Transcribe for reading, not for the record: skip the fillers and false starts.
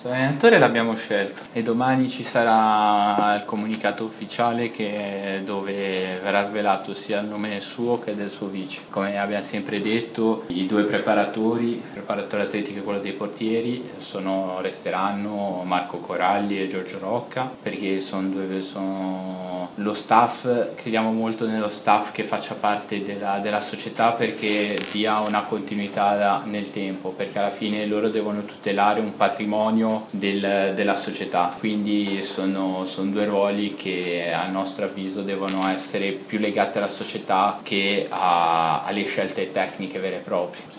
L'allenatore l'abbiamo scelto e domani ci sarà il comunicato ufficiale dove verrà svelato sia il nome suo che del suo vice. Come abbiamo sempre detto, i due preparatori, il preparatore atletico e quello dei portieri, resteranno Marco Coralli e Giorgio Rocca, perché sono lo staff. Crediamo molto nello staff che faccia parte della società, perché dia una continuità nel tempo, perché alla fine loro devono tutelare un patrimonio della società, quindi sono due ruoli che a nostro avviso devono essere più legati alla società che alle scelte tecniche vere e proprie.